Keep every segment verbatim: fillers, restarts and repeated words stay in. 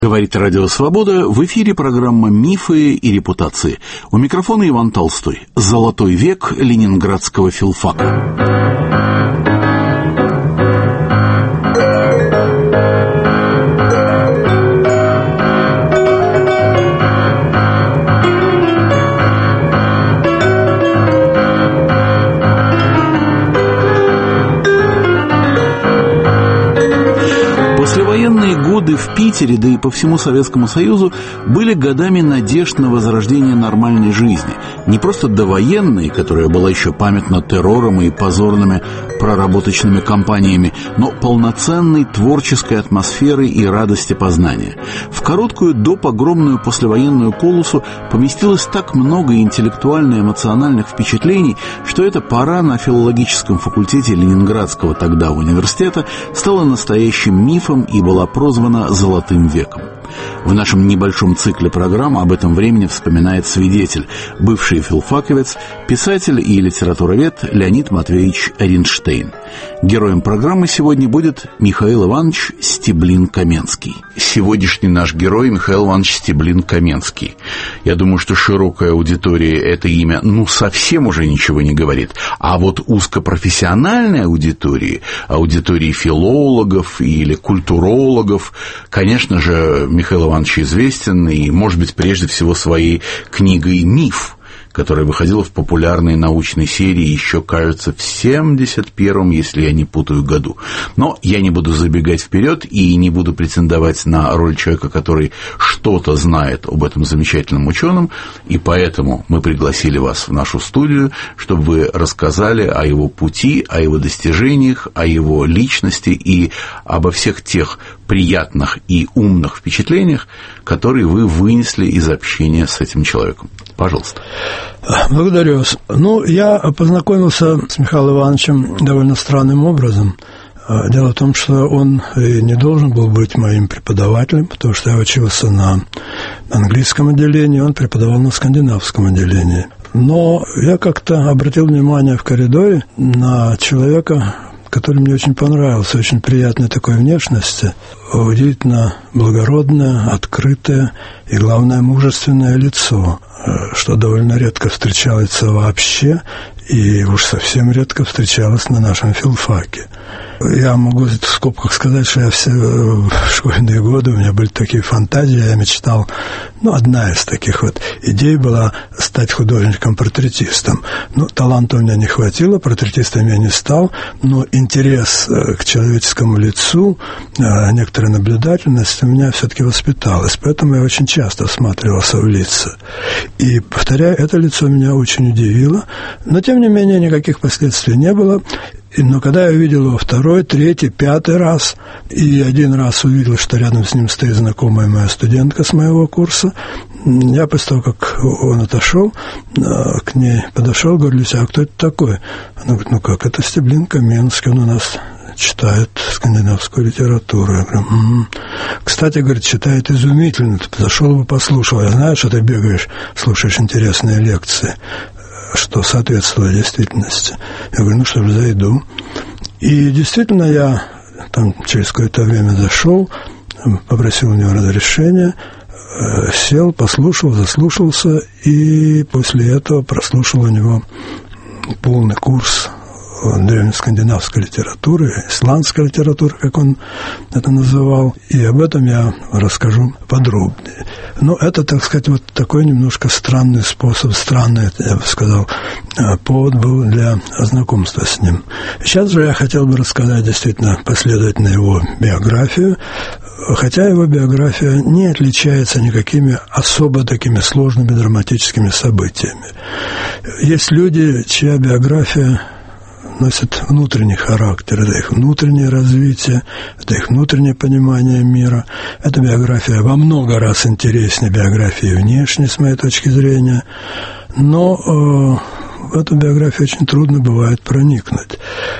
Говорит Радио Свобода, в эфире программа «Мифы и репутации». У микрофона Иван Толстой. Золотой век ленинградского филфака. Послевоенные годы в Питере, да и по всему Советскому Союзу, были годами надежд на возрождение нормальной жизни. Не просто довоенной, которая была еще памятна террором и позорными проработочными кампаниями, но полноценной творческой атмосферой и радости познания. В короткую допогромную послевоенную полосу поместилось так много интеллектуально-эмоциональных впечатлений, что эта пора на филологическом факультете Ленинградского тогда университета стала настоящим мифом и была прозвана «Золотым веком». В нашем небольшом цикле программ об этом времени вспоминает свидетель, бывший филфаковец, писатель и литературовед Леонид Матвеевич Ринштейн. Героем программы сегодня будет Михаил Иванович Стеблин-Каменский. Сегодняшний наш герой Михаил Иванович Стеблин-Каменский. Я думаю, что широкая аудитория это имя, ну, совсем уже ничего не говорит. А вот узкопрофессиональной аудитории, аудитории филологов или культурологов, конечно же, Михаил Иванович известен, и, может быть, прежде всего своей книгой «Миф», которая выходила в популярной научной серии еще, кажется, в семьдесят первом, если я не путаю, году. Но я не буду забегать вперед и не буду претендовать на роль человека, который что-то знает об этом замечательном ученом, и поэтому мы пригласили вас в нашу студию, чтобы вы рассказали о его пути, о его достижениях, о его личности и обо всех тех приятных и умных впечатлениях, которые вы вынесли из общения с этим человеком. Пожалуйста. Благодарю вас. Ну, я познакомился с Михаилом Ивановичем довольно странным образом. Дело в том, что он и не должен был быть моим преподавателем, потому что я учился на английском отделении, он преподавал на скандинавском отделении. Но я как-то обратил внимание в коридоре на человека, который мне очень понравился, очень приятной такой внешности, удивительно благородное, открытое и, главное, мужественное лицо, что довольно редко встречается вообще и уж совсем редко встречалось на нашем филфаке. Я могу в скобках сказать, что я все в школьные годы, у меня были такие фантазии, я мечтал, ну, одна из таких вот идей была стать художником-портретистом. Ну, таланта у меня не хватило, портретистом я не стал, но интерес к человеческому лицу, некоторая наблюдательность у меня все-таки воспиталась, поэтому я очень часто всматривался в лица. И, повторяю, это лицо меня очень удивило, но, тем не менее, никаких последствий не было. Но когда я увидел его второй, третий, пятый раз, и один раз увидел, что рядом с ним стоит знакомая моя студентка с моего курса, я после того, как он отошел, к ней подошел, говорю: Люся, а кто это такой? Она говорит: ну как, это Стеблин-Каменский, он у нас читает скандинавскую литературу. Я говорю: м-м. Кстати, говорит, читает изумительно, ты зашел бы послушал, я знаю, что ты бегаешь, слушаешь интересные лекции, что соответствовало действительности. Я говорю: ну что ж, зайду. И действительно я там через какое-то время зашел, попросил у него разрешения, сел, послушал, заслушался, и после этого прослушал у него полный курс древнескандинавской литературы, исландской литературы, как он это называл, и об этом я расскажу подробнее. Но это, так сказать, вот такой немножко странный способ, странный, я бы сказал, повод был для знакомства с ним. Сейчас же я хотел бы рассказать действительно последовательно его биографию, хотя его биография не отличается никакими особо такими сложными драматическими событиями. Есть люди, чья биография носит внутренний характер, это их внутреннее развитие, это их внутреннее понимание мира. Эта биография во много раз интереснее биографии внешней, с моей точки зрения, но э, в эту биографию очень трудно бывает проникнуть.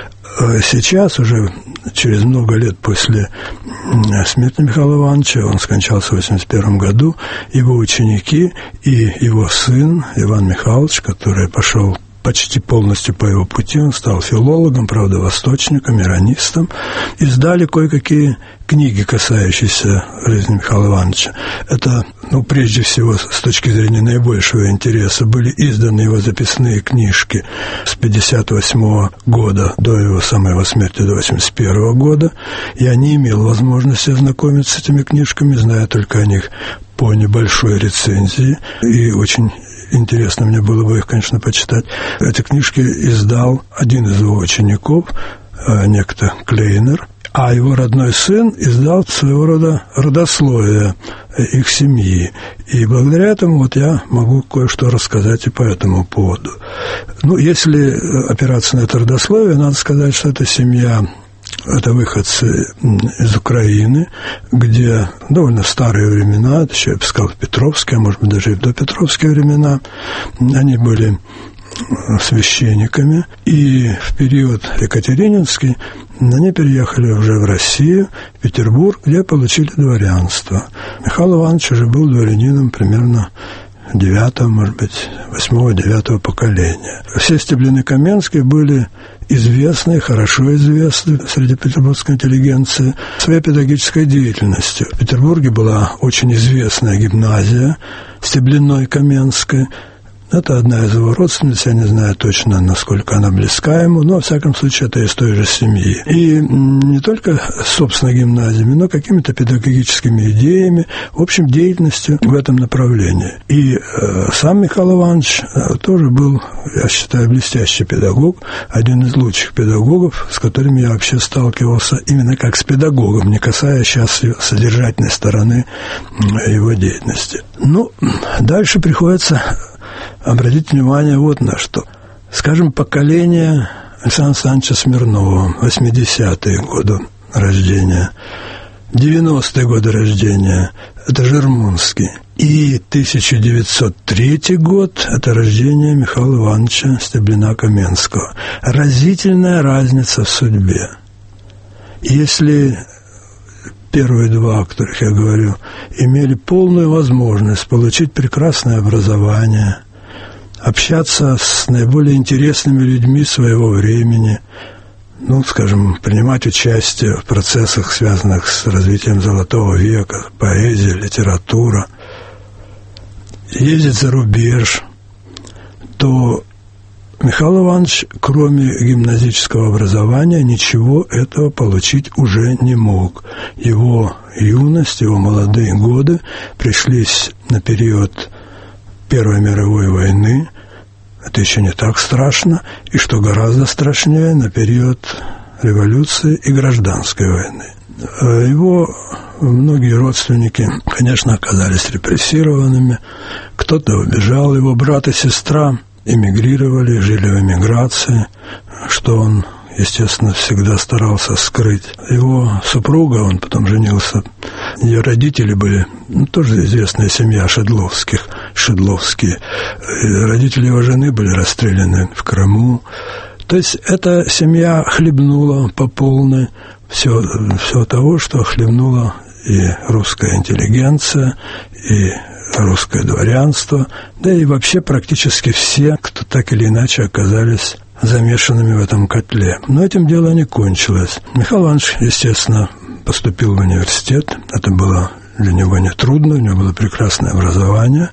Сейчас, уже через много лет после смерти Михаила Ивановича, он скончался в восемьдесят первом году, его ученики и его сын Иван Михайлович, который пошел почти полностью по его пути. Он стал филологом, правда, восточником, иронистом. Издали кое-какие книги, касающиеся жизни Михаила Ивановича. Это, ну, прежде всего, с точки зрения наибольшего интереса, были изданы его записные книжки с пятьдесят восьмого года до его самой его смерти, до восемьдесят первого года. Я не имел возможности ознакомиться с этими книжками, зная только о них по небольшой рецензии, и очень интересно мне было бы их, конечно, почитать. Эти книжки издал один из его учеников, некто Клейнер, а его родной сын издал своего рода родословие их семьи. И благодаря этому вот я могу кое-что рассказать и по этому поводу. Ну, если опираться на это родословие, надо сказать, что эта семья – это выходцы из Украины, где довольно старые времена, еще я бы сказал, Петровские, а может быть, даже и в допетровские времена, они были священниками, и в период Екатерининский они переехали уже в Россию, в Петербург, где получили дворянство. Михаил Иванович уже был дворянином примерно девятого, может быть, восьмого-девятого поколения. Все Стеблины-Каменские были известны, хорошо известны среди петербургской интеллигенции своей педагогической деятельностью. В Петербурге была очень известная гимназия Стеблиной-Каменской. Это одна из его родственниц, я не знаю точно, насколько она близка ему, но, во всяком случае, это из той же семьи. И не только, собственно, гимназиями, но какими-то педагогическими идеями, в общем, деятельностью в этом направлении. И э, сам Михаил Иванович э, тоже был, я считаю, блестящий педагог, один из лучших педагогов, с которыми я вообще сталкивался именно как с педагогом, не касаясь сейчас содержательной стороны его деятельности. Ну, дальше приходится обратить внимание вот на что. Скажем, поколение Александра Александровича Смирнова, восьмидесятые годы рождения, девяностые годы рождения, это Жермунский, и тысяча девятьсот третий год, это рождение Михаила Ивановича Стеблина-Каменского. Разительная разница в судьбе. Если первые два, о которых я говорю, имели полную возможность получить прекрасное образование, общаться с наиболее интересными людьми своего времени, ну, скажем, принимать участие в процессах, связанных с развитием Золотого века, поэзия, литература, ездить за рубеж, то Михаил Иванович, кроме гимназического образования, ничего этого получить уже не мог. Его юность, его молодые годы пришлись на период Первой мировой войны. Это еще не так страшно. И, что гораздо страшнее, на период революции и гражданской войны. Его многие родственники, конечно, оказались репрессированными. Кто-то убежал, его брат и сестра эмигрировали, жили в эмиграции, что он, естественно, всегда старался скрыть. Его супруга, он потом женился, ее родители были, ну, тоже известная семья Шедловских, Шедловские. Родители его жены были расстреляны в Крыму. То есть эта семья хлебнула по полной все, все того, что хлебнула и русская интеллигенция, и русское дворянство, да и вообще практически все, кто так или иначе оказались замешанными в этом котле. Но этим дело не кончилось. Михаил Иванович, естественно, поступил в университет. Это было для него нетрудно, у него было прекрасное образование.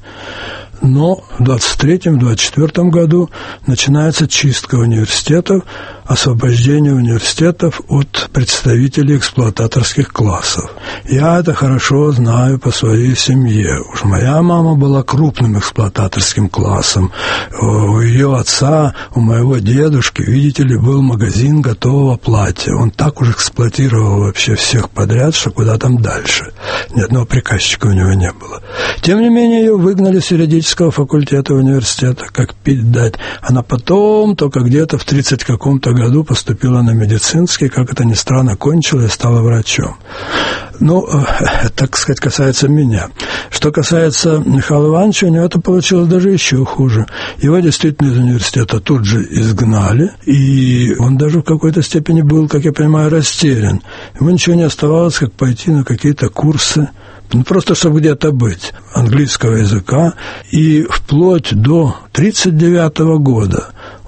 Но в двадцать третьем — двадцать четвёртом году начинается чистка университетов, освобождение университетов от представителей эксплуататорских классов. Я это хорошо знаю по своей семье. Уж моя мама была крупным эксплуататорским классом. У ее отца, у моего дедушки, видите ли, был магазин готового платья. Он так уж эксплуатировал вообще всех подряд, что куда там дальше. Ни одного приказчика у него не было. Тем не менее, ее выгнали с юридического факультета университета, как пить дать. Она потом, только где-то в тридцать каком-то году поступила на медицинский, как это ни странно, кончила и стала врачом. Ну, так сказать, касается меня. Что касается Михаила Ивановича, у него это получилось даже еще хуже. Его действительно из университета тут же изгнали, и он даже в какой-то степени был, как я понимаю, растерян. Ему ничего не оставалось, как пойти на какие-то курсы, ну, просто чтобы где-то быть, английского языка. И вплоть до тридцать девятого года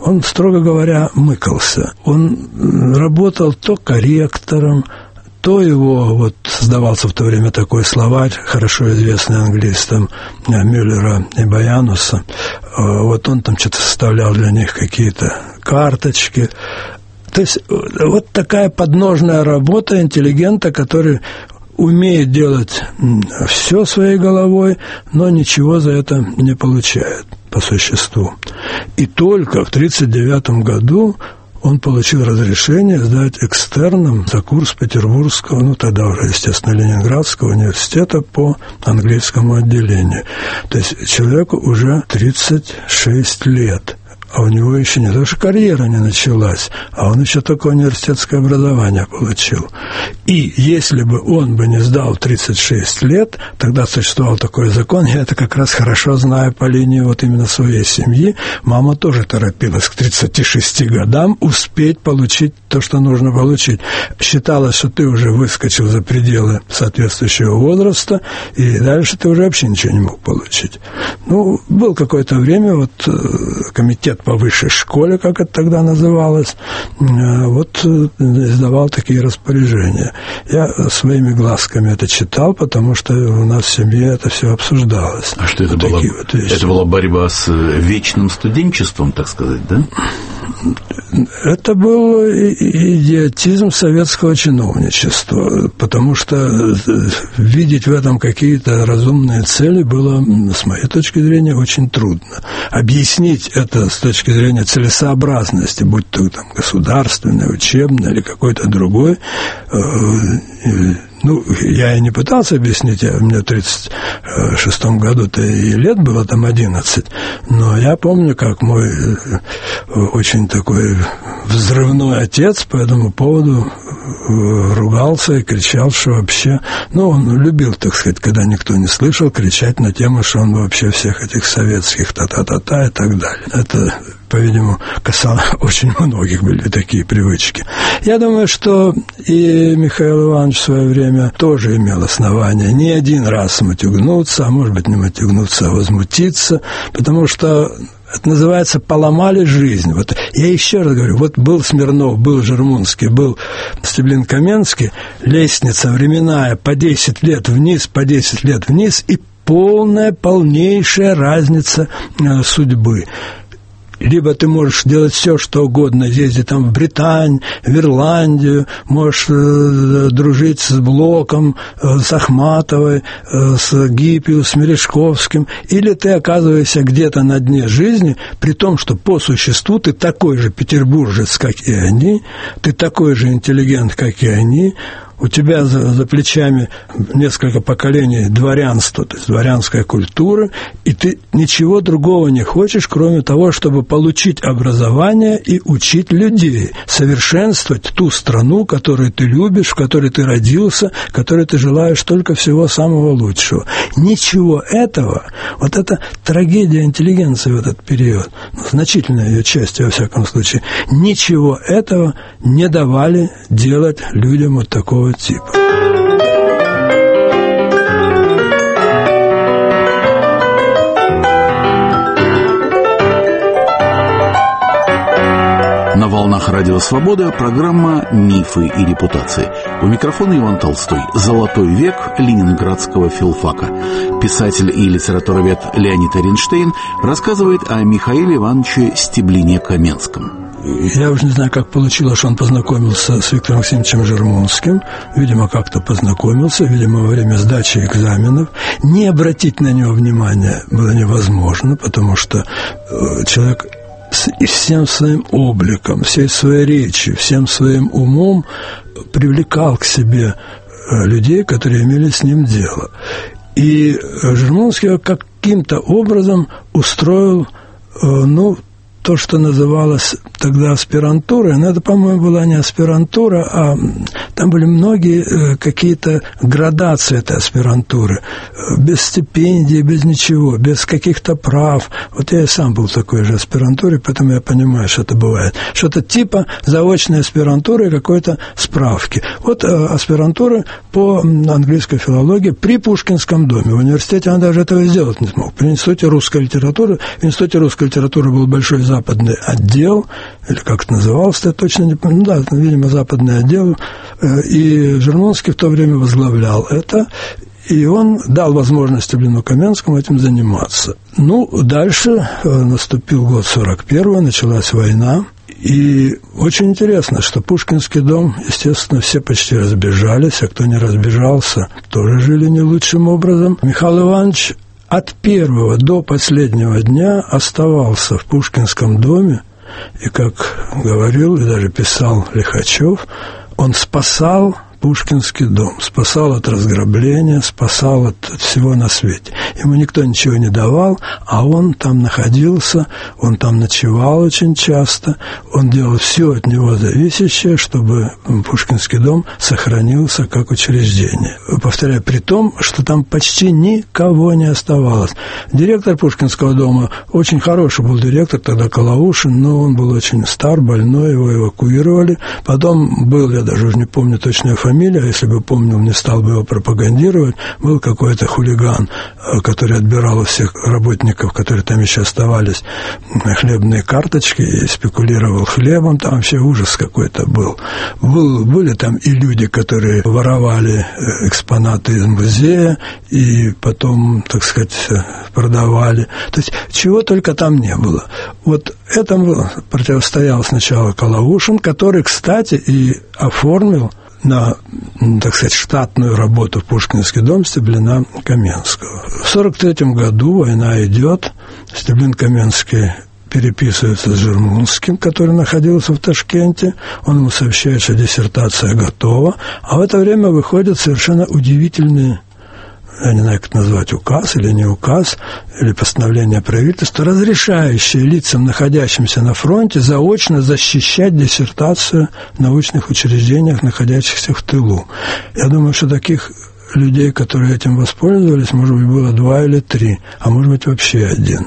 он, строго говоря, мыкался. Он работал то корректором, то его, вот, создавался в то время такой словарь, хорошо известный англистам, Мюллера и Баянуса. Вот он там что-то составлял для них какие-то карточки. То есть вот такая подножная работа интеллигента, который умеет делать все своей головой, но ничего за это не получает по существу. И только в тридцать девятом году он получил разрешение сдать экстерном за курс Петербургского, ну, тогда уже, естественно, Ленинградского университета по английскому отделению. То есть человеку уже тридцать шесть лет. А у него еще не то, что карьера не началась, а он еще только университетское образование получил. И если бы он бы не сдал тридцать шесть лет, тогда существовал такой закон, я это как раз хорошо знаю по линии вот именно своей семьи. Мама тоже торопилась к тридцати шести годам успеть получить то, что нужно получить. Считалось, что ты уже выскочил за пределы соответствующего возраста, и дальше ты уже вообще ничего не мог получить. Ну, был какое-то время вот комитет по высшей школе, как это тогда называлось, вот издавал такие распоряжения. Я своими глазками это читал, потому что у нас в семье это все обсуждалось. А что это вот было? Вот это была борьба с вечным студенчеством, так сказать, да? Это был идиотизм советского чиновничества, потому что видеть в этом какие-то разумные цели было, с моей точки зрения, очень трудно. Объяснить это с точки зрения целесообразности, будь то там государственный, учебный или какой-то другой, ну, я и не пытался объяснить, я, мне в тридцать шестом году-то и лет было там одиннадцать, но я помню, как мой очень такой взрывной отец по этому поводу ругался и кричал, что вообще... Ну, он любил, так сказать, когда никто не слышал, кричать на тему, что он вообще всех этих советских та-та-та-та и так далее. Это, по-видимому, касалось очень многих, были такие привычки. Я думаю, что и Михаил Иванович в свое время тоже имел основания не один раз матюгнуться, а может быть не матюгнуться, а возмутиться, потому что это называется «поломали жизнь». Вот я еще раз говорю, вот был Смирнов, был Жермунский, был Стеблин-Каменский, лестница временная по десять лет вниз, по десять лет вниз, и полная, полнейшая разница э, судьбы. Либо ты можешь делать все, что угодно, ездить там в Британию, в Ирландию, можешь э, дружить с Блоком, э, с Ахматовой, э, с Гиппиус, с Мережковским, или ты оказываешься где-то на дне жизни, при том, что по существу ты такой же петербуржец, как и они, ты такой же интеллигент, как и они, у тебя за, за плечами несколько поколений дворянства, то есть дворянская культура, и ты ничего другого не хочешь, кроме того, чтобы получить образование и учить людей, совершенствовать ту страну, которую ты любишь, в которой ты родился, которой ты желаешь только всего самого лучшего. Ничего этого, вот это трагедия интеллигенции в этот период, ну, значительная ее часть, во всяком случае, ничего этого не давали делать людям вот такого типа. На волнах Радио Свобода программа «Мифы и репутации». У микрофона Иван Толстой. Золотой век ленинградского филфака. Писатель и литературовед Леонид Эренштейн рассказывает о Михаиле Ивановиче Стеблине-Каменском. Я уже не знаю, как получилось, что он познакомился с Виктором Максимовичем Жермунским. Видимо, как-то познакомился, видимо, во время сдачи экзаменов. Не обратить на него внимания было невозможно, потому что человек и всем своим обликом, всей своей речью, всем своим умом привлекал к себе людей, которые имели с ним дело. И Жермунский его каким-то образом устроил, ну, то, что называлось тогда аспирантурой, но это, по-моему, была не аспирантура, а там были многие какие-то градации этой аспирантуры, без стипендий, без ничего, без каких-то прав. Вот я и сам был в такой же аспирантуре, поэтому я понимаю, что это бывает. Что-то типа заочной аспирантуры и какой-то справки. Вот аспирантура по английской филологии при Пушкинском доме. В университете он даже этого сделать не смог. При Институте русской литературы, в Институте русской литературы был большой зал западный отдел, или как это называлось, я точно не помню, ну да, видимо, западный отдел, и Жирновский в то время возглавлял это, и он дал возможность Стеблину Каменскому этим заниматься. Ну, дальше наступил год сорок первый, началась война, и очень интересно, что Пушкинский дом, естественно, все почти разбежались, а кто не разбежался, тоже жили не лучшим образом. Михаил Иванович от первого до последнего дня оставался в Пушкинском доме, и, как говорил и даже писал Лихачев, он спасал Пушкинский дом, спасал от разграбления, спасал от, от всего на свете. Ему никто ничего не давал, а он там находился, он там ночевал очень часто, он делал все от него зависящее, чтобы Пушкинский дом сохранился как учреждение. Повторяю, при том, что там почти никого не оставалось. Директор Пушкинского дома, очень хороший был директор, тогда Калаушин, но он был очень стар, больной, его эвакуировали. Потом был, я даже уже не помню точную фамилию, фамилия, если бы помнил, не стал бы его пропагандировать, был какой-то хулиган, который отбирал у всех работников, которые там еще оставались, хлебные карточки и спекулировал хлебом, там вообще ужас какой-то был. был. Были там и люди, которые воровали экспонаты из музея и потом, так сказать, продавали. То есть чего только там не было. Вот этому противостоял сначала Калаушин, который, кстати, и оформил на, так сказать, штатную работу в Пушкинский дом Стеблина Каменского. В сорок третьем году война идет, Стеблин Каменский переписывается с Жирновским, который находился в Ташкенте, он ему сообщает, что диссертация готова, а в это время выходят совершенно удивительные, я не знаю, как это назвать, указ или не указ, или постановление правительства, разрешающее лицам, находящимся на фронте, заочно защищать диссертацию в научных учреждениях, находящихся в тылу. Я думаю, что таких людей, которые этим воспользовались, может быть, было два или три, а может быть, вообще один.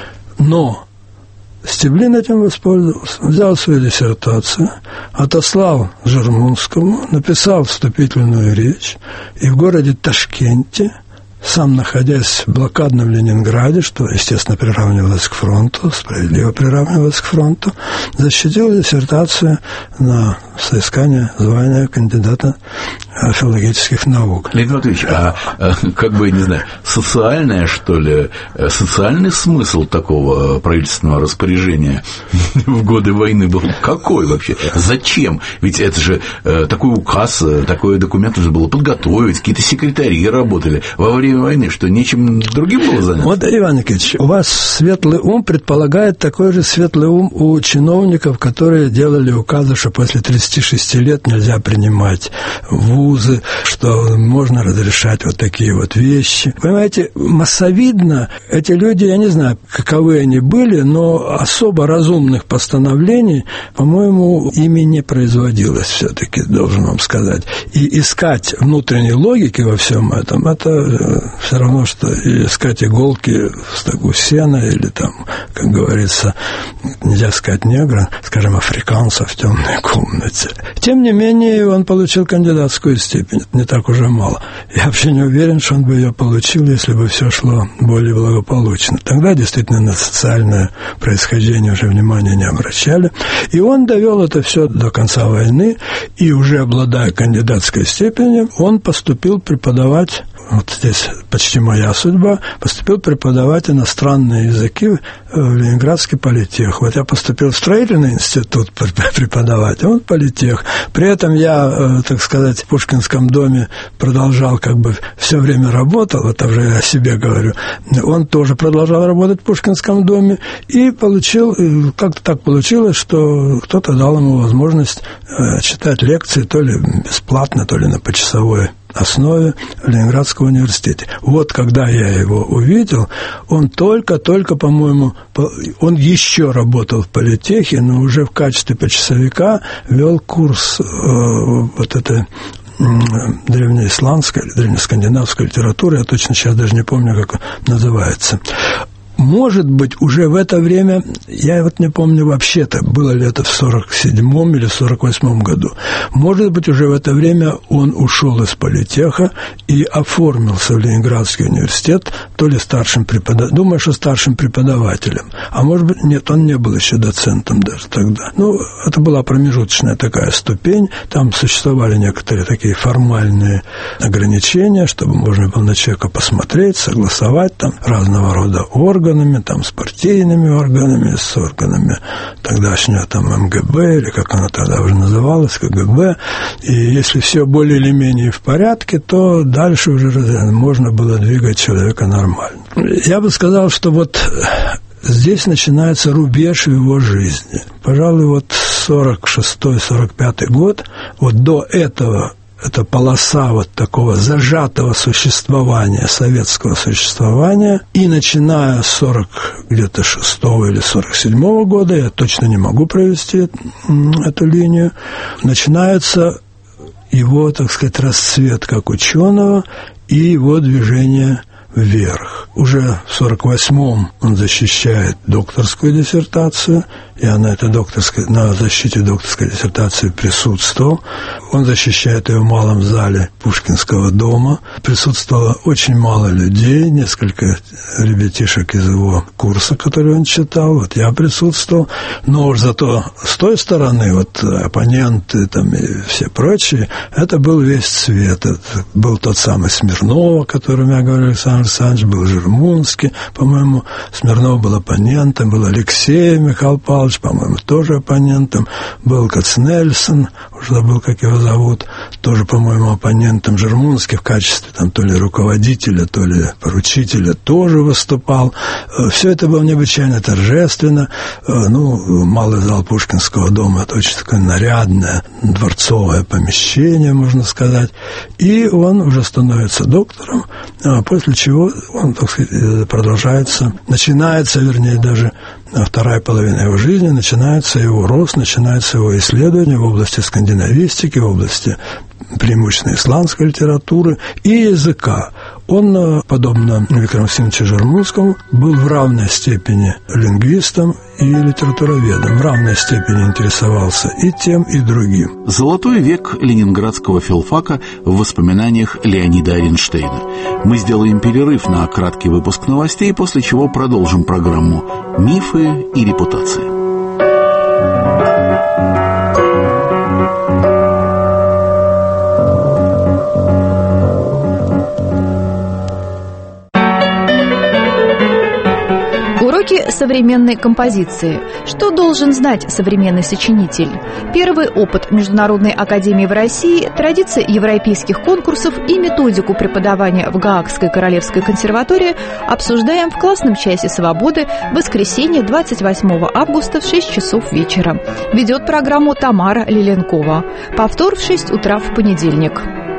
Но Стеблин этим воспользовался, взял свою диссертацию, отослал Жирновскому, написал вступительную речь, и в городе Ташкенте, сам находясь в блокадном Ленинграде, что, естественно, приравнивалось к фронту, справедливо приравнивалось к фронту, защитил диссертацию на соискание звания кандидата филологических наук. Леонид Матвеевич, а, как бы, не знаю, социальное, что ли, социальный смысл такого правительственного распоряжения в годы войны был какой вообще? Зачем? Ведь это же такой указ, такой документ нужно было подготовить, какие-то секретари работали во время войны, что нечем другим было заняться? Вот, Иван Никитич, у вас светлый ум предполагает такой же светлый ум у чиновников, которые делали указы, что после тридцати шести лет нельзя принимать вузы, что можно разрешать вот такие вот вещи. Понимаете, массовидно эти люди, я не знаю, каковы они были, но особо разумных постановлений, по-моему, ими не производилось все-таки, должен вам сказать. И искать внутренней логики во всем этом, это все равно, что искать иголки в стогу сена или там, как говорится, нельзя сказать негра, скажем, африканца в темной комнате. Тем не менее, он получил кандидатскую степень. Это не так уже мало. Я вообще не уверен, что он бы ее получил, если бы все шло более благополучно. Тогда действительно на социальное происхождение уже внимания не обращали. И он довел это все до конца войны, и уже обладая кандидатской степенью, он поступил преподавать, вот здесь почти моя судьба, поступил преподавать иностранные языки в Ленинградский политех. Вот я поступил в строительный институт преподавать, а он политех. При этом я, так сказать, в Пушкинском доме продолжал, как бы, все время работал, вот уже я о себе говорю, он тоже продолжал работать в Пушкинском доме и получил, как-то так получилось, что кто-то дал ему возможность читать лекции то ли бесплатно, то ли на почасовой основе в Ленинградском университете. Вот когда я его увидел, он только-только, по-моему, он еще работал в политехе, но уже в качестве почасовика вел курс э, вот этой древнеисландской или древнескандинавской литературы, я точно сейчас даже не помню, как называется. Может быть, уже в это время, я вот не помню вообще-то, было ли это в сорок седьмом или сорок восьмом году, может быть, уже в это время он ушел из политеха и оформился в Ленинградский университет, то ли старшим преподавателем, думаю, что старшим преподавателем, а может быть, нет, он не был еще доцентом даже тогда. Ну, это была промежуточная такая ступень, там существовали некоторые такие формальные ограничения, чтобы можно было на человека посмотреть, согласовать там разного рода органы, там, с партийными органами, с органами тогдашнего там эм гэ бэ, или как оно тогда уже называлось, ка гэ бэ. И если все более или менее в порядке, то дальше уже можно было двигать человека нормально. Я бы сказал, что вот здесь начинается рубеж в его жизни. Пожалуй, вот сорок шестой — сорок пятый год, вот до этого это полоса вот такого зажатого существования, советского существования, и начиная с сорок где-то шестого или сорок седьмого года, я точно не могу провести эту линию, начинается его, так сказать, расцвет как ученого и его движение вверх. Уже в сорок восьмом он защищает докторскую диссертацию. Я на этой докторской, на защите докторской диссертации присутствовал. Он защищает ее в малом зале Пушкинского дома. Присутствовало очень мало людей, несколько ребятишек из его курса, который он читал. Вот я присутствовал. Но уж зато с той стороны, вот оппоненты там и все прочие, это был весь цвет. Это был тот самый Смирнов, о котором я говорил, Александр Александрович, был Жермунский, по-моему, Смирнов был оппонентом, был Алексей Михаил Павлович, по-моему, тоже оппонентом, был Кацнельсон, уже забыл, как его зовут, тоже, по-моему, оппонентом. Жермунский в качестве там то ли руководителя, то ли поручителя тоже выступал. Все это было необычайно торжественно. Ну, малый зал Пушкинского дома — это очень такое нарядное дворцовое помещение, можно сказать. И он уже становится доктором, после чего он, так сказать, продолжается, начинается, вернее, даже вторая половина его жизни, начинается его рост, начинается его исследование в области скандинавистики, в области преимущественно исландской литературы и языка. Он, подобно Виктору Максимовичу Жермунскому, был в равной степени лингвистом и литературоведом, в равной степени интересовался и тем, и другим. Золотой век ленинградского филфака в воспоминаниях Леонида Айзенштейна. Мы сделаем перерыв на краткий выпуск новостей, после чего продолжим программу «Мифы и репутация». Современной композиции. Что должен знать современный сочинитель? Первый опыт Международной академии в России, традиции европейских конкурсов и методику преподавания в Гаагской королевской консерватории обсуждаем в классном часе свободы в воскресенье двадцать восьмого августа в шесть часов вечера. Ведет программу Тамара Лиленкова. Повтор в шесть утра в понедельник.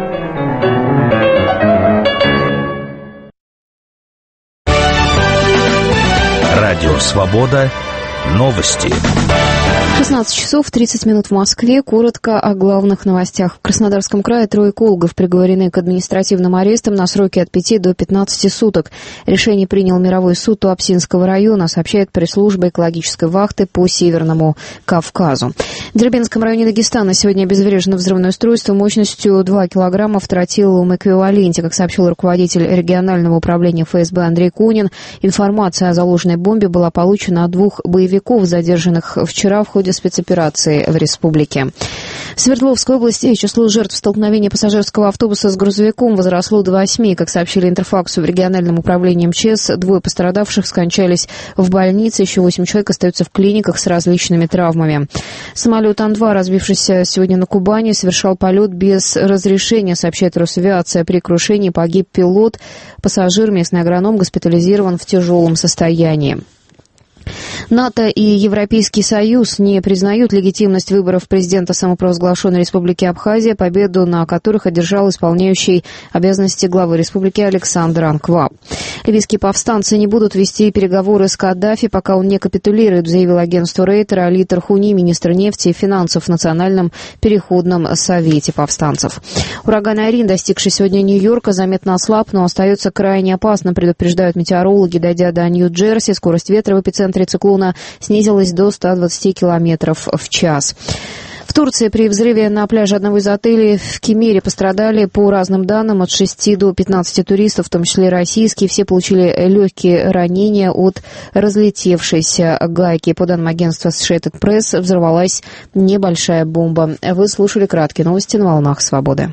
Радио «Свобода». Новости. шестнадцать часов тридцать минут в Москве. Коротко о главных новостях. В Краснодарском крае трое экологов приговорены к административным арестам на сроки от пяти до пятнадцати суток. Решение принял мировой суд Туапсинского района, сообщает пресс-служба экологической вахты по Северному Кавказу. В Дербентском районе Дагестана сегодня обезврежено взрывное устройство мощностью два килограмма в тротиловом эквиваленте. Как сообщил руководитель регионального управления эф эс бэ Андрей Кунин, информация о заложенной бомбе была получена от двух боевиков, задержанных вчера в ходе спецоперации в республике. В Свердловской области число жертв столкновения пассажирского автобуса с грузовиком возросло до восьми. Как сообщили Интерфаксу в региональном управлении эм че эс, двое пострадавших скончались в больнице, еще восемь человек остаются в клиниках с различными травмами. Самолет Ан два, разбившийся сегодня на Кубани, совершал полет без разрешения, сообщает Росавиация. При крушении погиб пилот. Пассажир, местный агроном, госпитализирован в тяжелом состоянии. НАТО и Европейский Союз не признают легитимность выборов президента самопровозглашенной Республики Абхазия, победу на которых одержал исполняющий обязанности главы республики Александр Анкваб. Ливийские повстанцы не будут вести переговоры с Каддафи, пока он не капитулирует, заявил агентству Рейтер Али Тархуни, министр нефти и финансов в Национальном переходном совете повстанцев. Ураган Айрин, достигший сегодня Нью-Йорка, заметно ослаб, но остается крайне опасным, предупреждают метеорологи. Дойдя до Нью-Джерси, скорость ветра в эпицентре циклона снизилась до ста двадцати километров в час. В Турции при взрыве на пляже одного из отелей в Кемере пострадали, по разным данным, от шести до пятнадцати туристов, в том числе российские. Все получили легкие ранения от разлетевшейся гайки. По данным агентства Associated Press, взорвалась небольшая бомба. Вы слушали краткие новости на волнах «Свободы».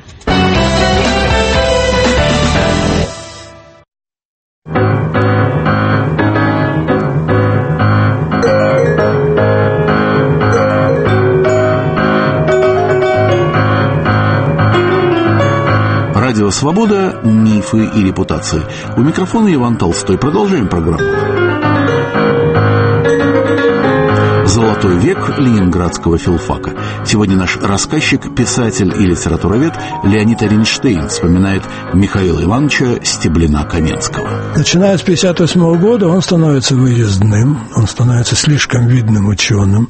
Радио «Свобода. Мифы и репутации». У микрофона Иван Толстой. Продолжаем программу. Золотой век ленинградского филфака. Сегодня наш рассказчик, писатель и литературовед Леонид Оренштейн вспоминает Михаила Ивановича Стеблина-Каменского. Начиная с тысяча девятьсот пятьдесят восьмого года он становится выездным, он становится слишком видным ученым.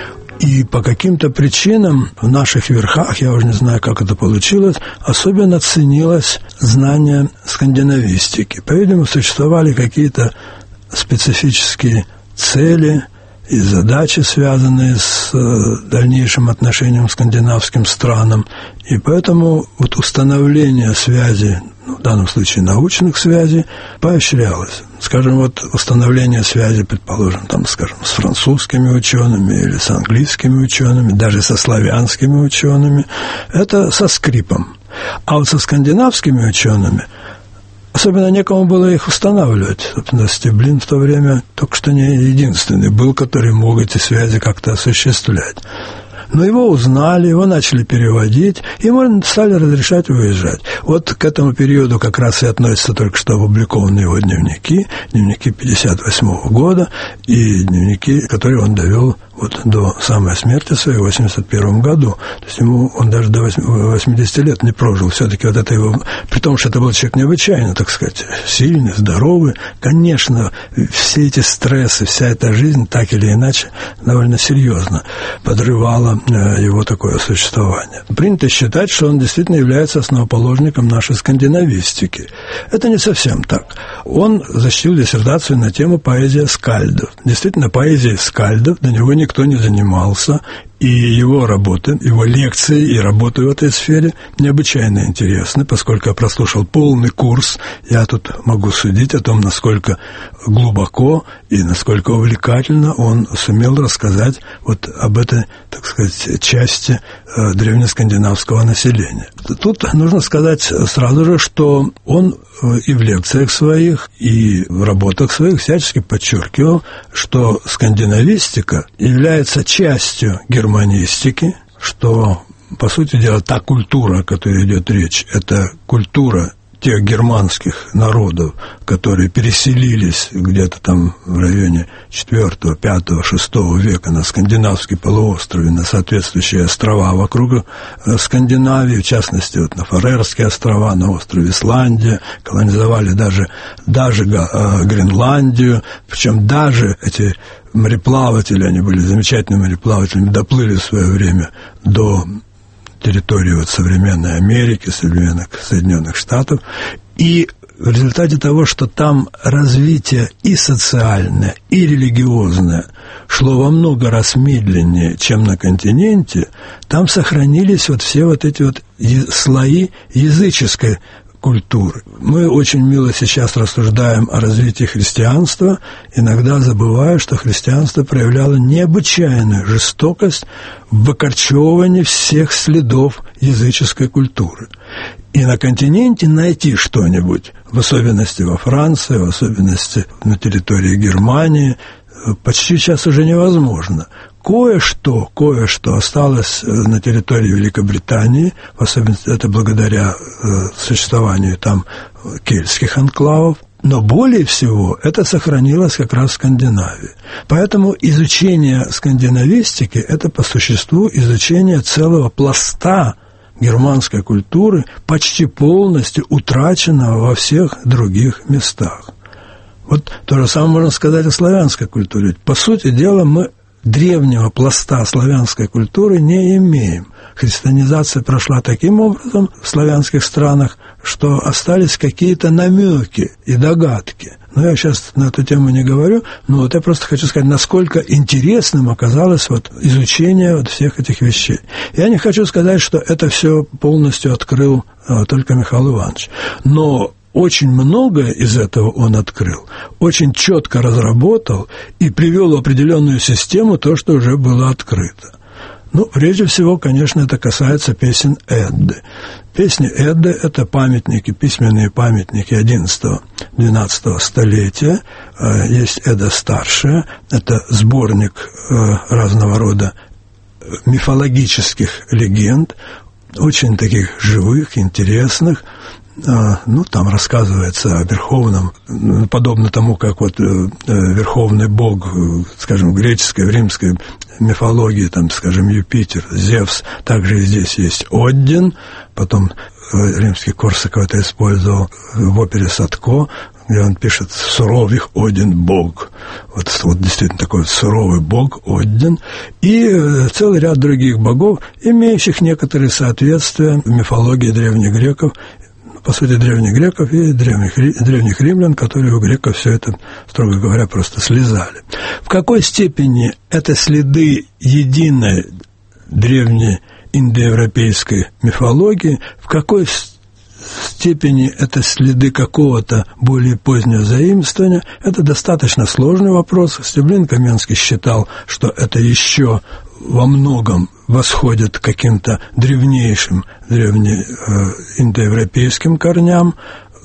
И по каким-то причинам в наших верхах, я уже не знаю, как это получилось, особенно ценилось знание скандинавистики. По-видимому, существовали какие-то специфические цели и задачи, связанные с дальнейшим отношением к скандинавским странам. И поэтому вот установление связи, ну, в данном случае научных связей, поощрялось. Скажем, вот установление связи, предположим, там, скажем, с французскими учеными или с английскими учеными, даже со славянскими учеными, это со скрипом. А вот со скандинавскими учеными особенно некому было их устанавливать. Собственно, Стеблин в то время только что не единственный был, который мог эти связи как-то осуществлять. Но его узнали, его начали переводить, ему стали разрешать выезжать. Вот к этому периоду как раз и относятся только что опубликованные его дневники, дневники пятьдесят восьмого года и дневники, которые он довел вот до самой смерти своей в восемьдесят первом году. То есть ему он даже до восьмидесяти лет не прожил. Все-таки вот это его... При том, что это был человек необычайно, так сказать, сильный, здоровый. Конечно, все эти стрессы, вся эта жизнь, так или иначе, довольно серьезно подрывала его такое существование. Принято считать, что он действительно является основоположником нашей скандинавистики. Это не совсем так. Он защитил диссертацию на тему поэзия скальдов. Действительно, поэзией скальдов до него никто не занимался, и его работы, его лекции и работы в этой сфере необычайно интересны, поскольку я прослушал полный курс, я тут могу судить о том, насколько глубоко и насколько увлекательно он сумел рассказать вот об этой, так сказать, части э, древнескандинавского населения. Тут нужно сказать сразу же, что он и в лекциях своих, и в работах своих всячески подчеркивал, что скандинавистика является частью германистики, что, по сути дела, та культура, о которой идет речь, это культура тех германских народов, которые переселились где-то там в районе четвёртого, пятого, шестого века на скандинавский полуостров и на соответствующие острова вокруг Скандинавии, в частности, вот на Фарерские острова, на острове Исландия, колонизовали даже, даже Гренландию, причем даже эти мореплаватели, они были замечательными мореплавателями, доплыли в свое время до территории вот современной Америки, современных Соединенных Штатов, и в результате того, что там развитие и социальное, и религиозное шло во много раз медленнее, чем на континенте, там сохранились вот все вот эти вот слои языческой культуры. Мы очень мило сейчас рассуждаем о развитии христианства, иногда забывая, что христианство проявляло необычайную жестокость в выкорчевывании всех следов языческой культуры. И на континенте найти что-нибудь, в особенности во Франции, в особенности на территории Германии, почти сейчас уже невозможно. Кое-что, кое-что осталось на территории Великобритании, в особенности это благодаря э, существованию там кельтских анклавов. Но более всего это сохранилось как раз в Скандинавии. Поэтому изучение скандинавистики – это по существу изучение целого пласта германской культуры, почти полностью утраченного во всех других местах. Вот то же самое можно сказать о славянской культуре. По сути дела, мы древнего пласта славянской культуры не имеем. Христианизация прошла таким образом в славянских странах, что остались какие-то намеки и догадки. Но я сейчас на эту тему не говорю, но вот я просто хочу сказать, насколько интересным оказалось вот изучение вот всех этих вещей. Я не хочу сказать, что это все полностью открыл а, только Михаил Иванович, но очень многое из этого он открыл, очень четко разработал и привел в определенную систему то, что уже было открыто. Ну, прежде всего, конечно, это касается песен Эдды. Песни Эдды – это памятники, письменные памятники одиннадцатого-двенадцатого столетия. Есть Эдда старшая, это сборник разного рода мифологических легенд, очень таких живых, интересных. Ну, там рассказывается о верховном, подобно тому, как вот верховный бог, скажем, в греческой, в римской мифологии, там, скажем, Юпитер, Зевс, также и здесь есть Оддин, потом римский Корсаков это использовал в опере Садко, где он пишет «суровых Один бог». Вот, вот действительно такой вот суровый бог Один. И целый ряд других богов, имеющих некоторые соответствия в мифологии древних греков, по сути, древних греков и древних, древних римлян, которые у греков все это, строго говоря, просто слезали. В какой степени это следы единой древней индоевропейской мифологии, в какой степени это следы какого-то более позднего заимствования, это достаточно сложный вопрос. Стеблин-Каменский считал, что это еще во многом восходит к каким-то древнейшим, древнеиндоевропейским корням.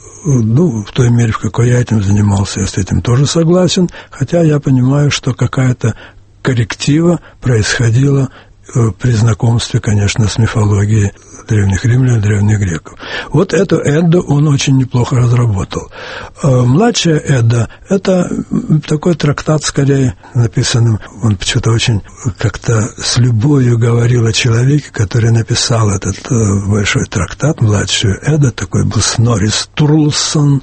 Ну, в той мере, в какой я этим занимался, я с этим тоже согласен, хотя я понимаю, что какая-то корректива происходила при знакомстве, конечно, с мифологией древних римлян, древних греков. Вот эту Эдду он очень неплохо разработал. Младшая Эдда – это такой трактат, скорее, написанным, он почему-то очень как-то с любовью говорил о человеке, который написал этот большой трактат, младшую Эдду, такой был Снорри Стурлсон,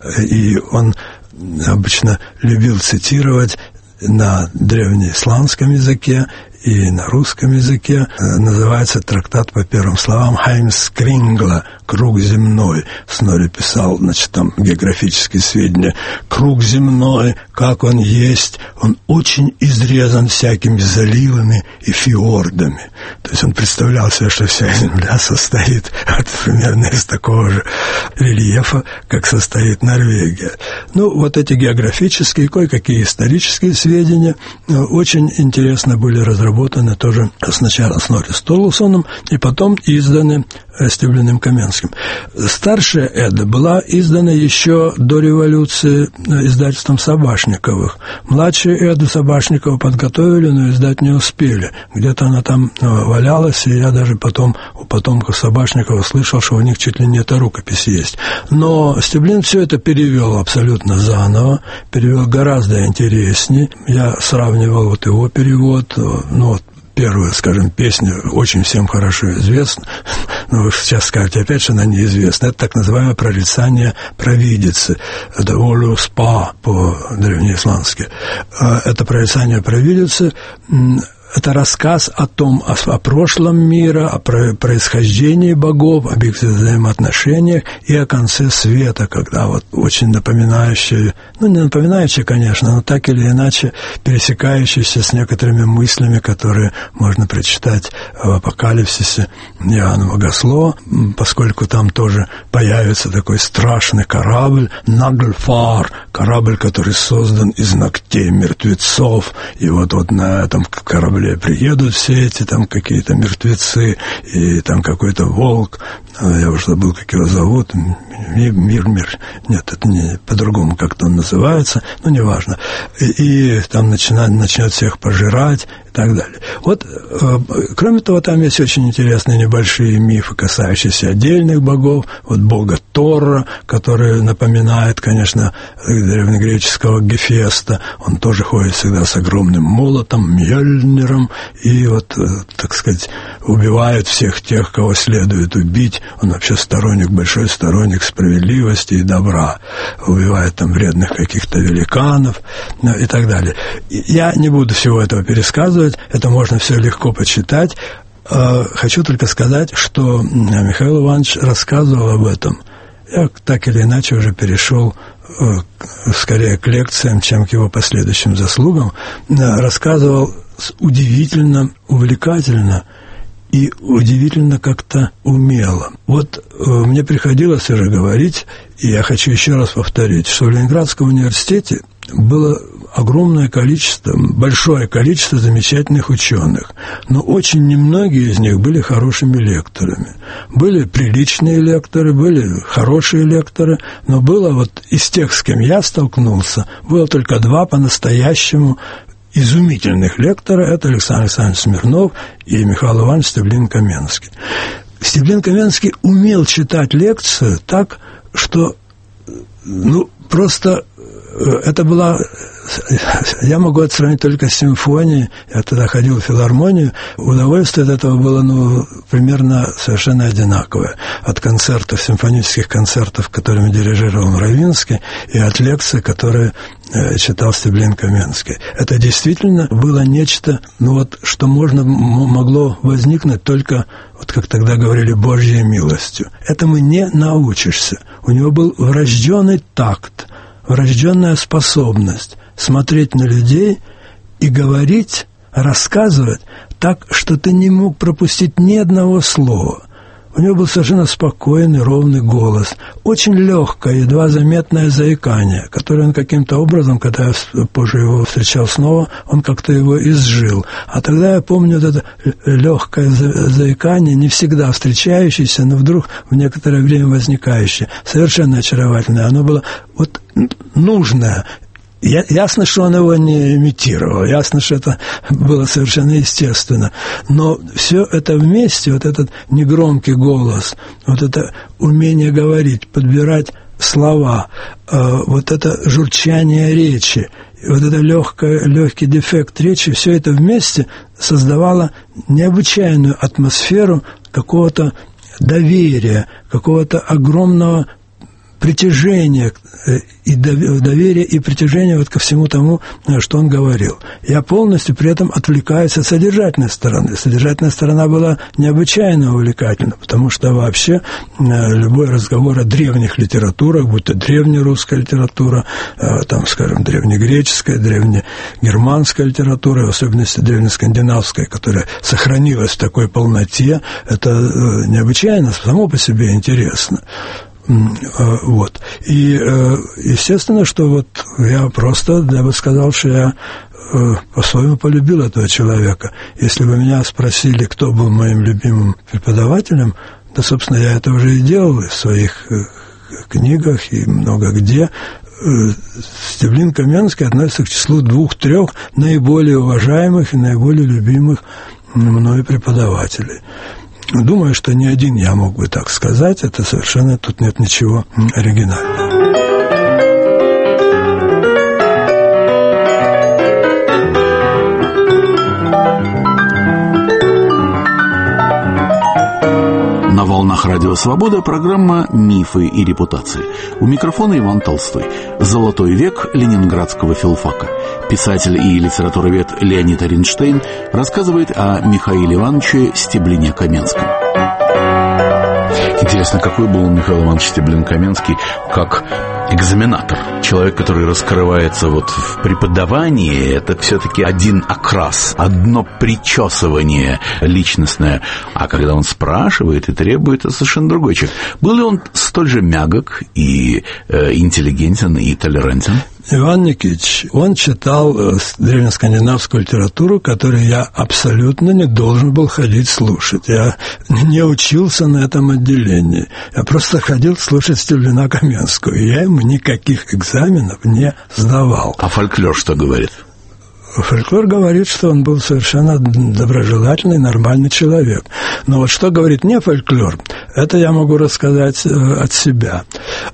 и он обычно любил цитировать на древнеисландском языке и на русском языке. Называется трактат по первым словам «Хаймскрингла» «Круг земной». Снорри писал, значит, там географические сведения. «Круг земной, как он есть, он очень изрезан всякими заливами и фьордами». То есть он представлял себе, что вся земля состоит от, примерно из такого же рельефа, как состоит Норвегия. Ну, вот эти географические, кое-какие исторические сведения очень интересно были разработаны. Работаны тоже сначала Снорри Стурлсоном и потом изданы Стеблиным Каменским. Старшая Эдда была издана еще до революции издательством Собашниковых. Младшую Эдду Собашникова подготовили, но издать не успели. Где-то она там валялась, и я даже потом у потомков Собашникова слышал, что у них чуть ли не эта рукопись есть. Но Стеблин все это перевел абсолютно заново, перевел гораздо интереснее. Я сравнивал вот его перевод, ну вот, первая, скажем, песня очень всем хорошо известна, но вы сейчас скажете опять, что она неизвестна. Это так называемое прорицание провидицы. Это «Олю спа» по-древнеисландски. Это прорицание провидицы. Это рассказ о том, о, о прошлом мира, о происхождении богов, об их взаимоотношениях и о конце света, когда вот очень напоминающие, ну, не напоминающие, конечно, но так или иначе пересекающиеся с некоторыми мыслями, которые можно прочитать в Апокалипсисе Иоанна Богослова, поскольку там тоже появится такой страшный корабль, Нагльфар, корабль, который создан из ногтей мертвецов, и вот, вот на этом корабле приедут все эти там какие-то мертвецы, и там какой-то волк, я уже забыл, как его зовут, Мир, мир, нет, это не по-другому как-то он называется, но неважно, и, и там начинает, начнет всех пожирать. и так далее. Вот, кроме того, там есть очень интересные небольшие мифы, касающиеся отдельных богов. Вот бога Тора, который напоминает, конечно, древнегреческого Гефеста. Он тоже ходит всегда с огромным молотом, Мьёльниром, и вот, так сказать, убивает всех тех, кого следует убить. Он вообще сторонник, большой сторонник справедливости и добра. Убивает там вредных каких-то великанов, ну, и так далее. Я не буду всего этого пересказывать, это можно все легко почитать. Хочу только сказать, что Михаил Иванович рассказывал об этом. Я так или иначе уже перешел скорее к лекциям, чем к его последующим заслугам. Рассказывал удивительно, увлекательно и удивительно как-то умело. Вот мне приходилось уже говорить, и я хочу еще раз повторить, что в Ленинградском университете было огромное количество, большое количество замечательных ученых, но очень немногие из них были хорошими лекторами. Были приличные лекторы, были хорошие лекторы, но было вот из тех, с кем я столкнулся, было только два по-настоящему изумительных лектора. Это Александр Александрович Смирнов и Михаил Иванович Стеблин-Каменский. Стеблин-Каменский умел читать лекцию так, что, ну, просто это была... Я могу это сравнить только с симфонией. Я тогда ходил в филармонию. Удовольствие от этого было, ну, примерно совершенно одинаковое. От концертов, симфонических концертов, которыми дирижировал Равинский, и от лекций, которые э, читал Стеблин-Каменский. Это действительно было нечто, ну вот, что можно, могло возникнуть только, вот как тогда говорили, Божьей милостью. Этому не научишься. У него был врожденный такт, врожденная способность смотреть на людей и говорить, рассказывать так, что ты не мог пропустить ни одного слова. У него был совершенно спокойный, ровный голос, очень легкое, едва заметное заикание, которое он каким-то образом, когда я позже его встречал снова, он как-то его изжил. А тогда я помню вот это легкое заикание, не всегда встречающееся, но вдруг в некоторое время возникающее, совершенно очаровательное. Оно было вот нужное. Я, ясно, что он его не имитировал, ясно, что это было совершенно естественно. Но все это вместе, вот этот негромкий голос, вот это умение говорить, подбирать слова, э, вот это журчание речи, вот это легкое, легкий дефект речи, все это вместе создавало необычайную атмосферу какого-то доверия, какого-то огромного притяжение и доверие и притяжение вот ко всему тому, что он говорил. Я полностью при этом отвлекаюсь от содержательной стороны. Содержательная сторона была необычайно увлекательна, потому что вообще любой разговор о древних литературах, будь то древнерусская литература, там, скажем, древнегреческая, древнегерманская литература, в особенности древнескандинавская, которая сохранилась в такой полноте, это необычайно само по себе интересно. Вот. И, естественно, что вот я просто, я бы сказал, что я по-своему полюбил этого человека. Если бы меня спросили, кто был моим любимым преподавателем, да, собственно, я это уже и делал в своих книгах и много где. Стеблин-Каменский относится к числу двух-трех наиболее уважаемых и наиболее любимых мною преподавателей. Думаю, что не один я мог бы так сказать. Это совершенно тут нет ничего оригинального. На волнах Радио Свобода программа «Мифы и репутации». У микрофона Иван Толстой. Золотой век ленинградского филфака. Писатель и литературовед Леонид Оренштейн рассказывает о Михаиле Ивановиче Стеблине-Каменском. Интересно, какой был Михаил Иванович Стеблин-Каменский как экзаменатор? Человек, который раскрывается вот в преподавании, это все-таки один окрас, одно причесывание личностное. А когда он спрашивает и требует, это совершенно другой человек. Был ли он столь же мягок и э, интеллигентен и толерантен? Иван Никитич, он читал древнескандинавскую литературу, которую я абсолютно не должен был ходить слушать. Я не учился на этом отделении. Я просто ходил слушать Стеблина-Каменскую. И я ему никаких экзаменов не сдавал. А фольклор что говорит? Фольклор говорит, что он был совершенно доброжелательный, нормальный человек. Но вот что говорит не фольклор, это я могу рассказать от себя.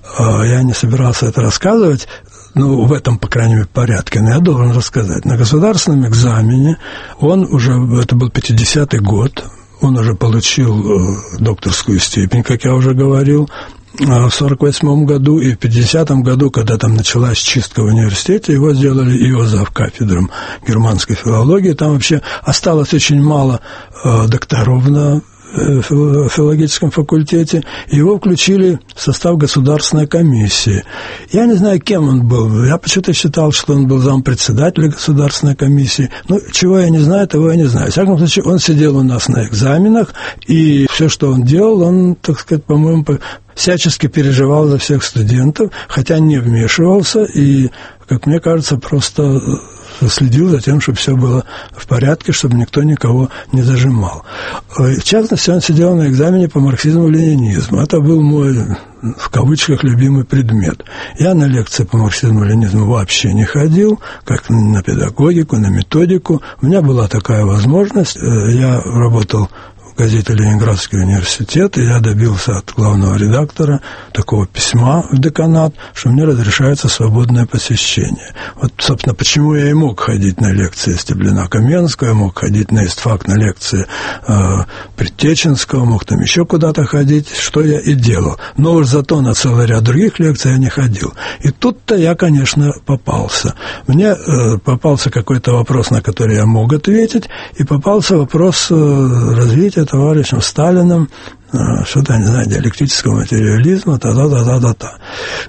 Я не собирался это рассказывать, ну, в этом, по крайней мере, порядке, но я должен рассказать. На государственном экзамене он уже, это был пятидесятый год, он уже получил докторскую степень, как я уже говорил, в сорок восьмом году и в пятидесятом году, когда там началась чистка в университете, его сделали его завкафедром германской филологии. Там вообще осталось очень мало э, докторов на э, филологическом факультете. Его включили в состав государственной комиссии. Я не знаю, кем он был. Я почему-то считал, что он был зампредседателя государственной комиссии. Ну, чего я не знаю, того я не знаю. В всяком случае, он сидел у нас на экзаменах, и все, что он делал, он, так сказать, по-моему, всячески переживал за всех студентов, хотя не вмешивался и, как мне кажется, просто следил за тем, чтобы все было в порядке, чтобы никто никого не зажимал. В частности, он сидел на экзамене по марксизму-ленинизму. Это был мой, в кавычках, любимый предмет. Я на лекции по марксизму-ленинизму вообще не ходил, как на педагогику, на методику. У меня была такая возможность. Я работал в газете «Ленинградский университет», и я добился от главного редактора такого письма в деканат, что мне разрешается свободное посещение. Вот, собственно, почему я и мог ходить на лекции Стеблина-Каменского, мог ходить на истфак на лекции э, Предтеченского, мог там еще куда-то ходить, что я и делал. Но уж зато на целый ряд других лекций я не ходил. И тут-то я, конечно, попался. Мне э, попался какой-то вопрос, на который я мог ответить, и попался вопрос э, развития товарищем Сталиным, что-то, я не знаю, диалектического материализма, та-та-та-та-та-та.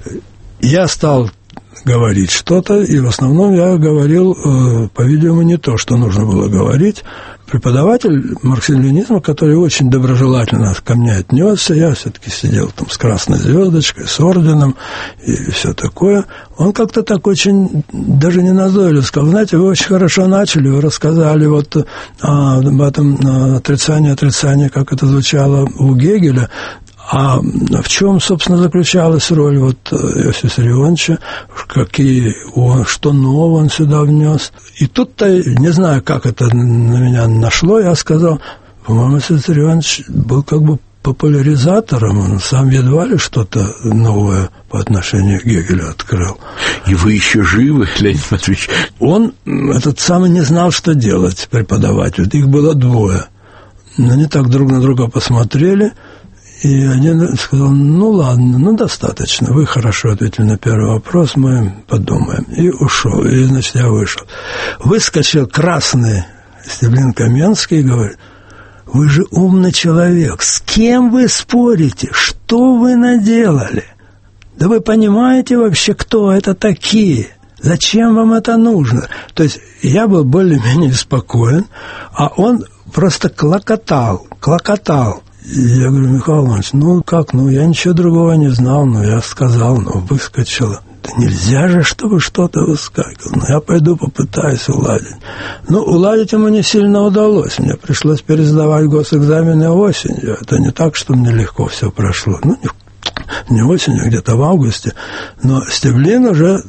Я стал говорить что-то, и в основном я говорил, по-видимому, не то, что нужно было говорить. Преподаватель марксизма-ленинизма, который очень доброжелательно ко мне отнесся, я все-таки сидел там с красной звездочкой, с орденом и все такое, он как-то так очень, даже не назойливо сказал: знаете, вы очень хорошо начали, вы рассказали вот а, об этом отрицании, отрицании, как это звучало у Гегеля. А в чем, собственно, заключалась роль вот Иосифа Виссарионовича, какие он, что нового он сюда внес? И тут-то, не знаю, как это на меня нашло, я сказал: по-моему, Иосиф Виссарионович был как бы популяризатором, он сам едва ли что-то новое по отношению к Гегелю открыл. И вы еще живы, Леонид Матвеевич? Он, этот самый, не знал, что делать, преподаватель. Их было двое. Но они так друг на друга посмотрели, и один сказал: ну ладно, ну достаточно, вы хорошо ответили на первый вопрос, мы подумаем. И ушел, и, значит, я вышел. Выскочил красный Стеблин-Каменский и говорит: вы же умный человек, с кем вы спорите, что вы наделали? Да вы понимаете вообще, кто это такие? Зачем вам это нужно? То есть я был более-менее спокоен, а он просто клокотал, клокотал. И я говорю: Михаил Иванович, ну как, ну я ничего другого не знал, но я сказал, ну выскочило. Да нельзя же, чтобы что-то выскакивало. Ну я пойду попытаюсь уладить. Ну, уладить ему не сильно удалось. Мне пришлось пересдавать госэкзамены осенью. Это не так, что мне легко все прошло. Ну, не, не осенью, где-то в августе. Но Стеблин уже...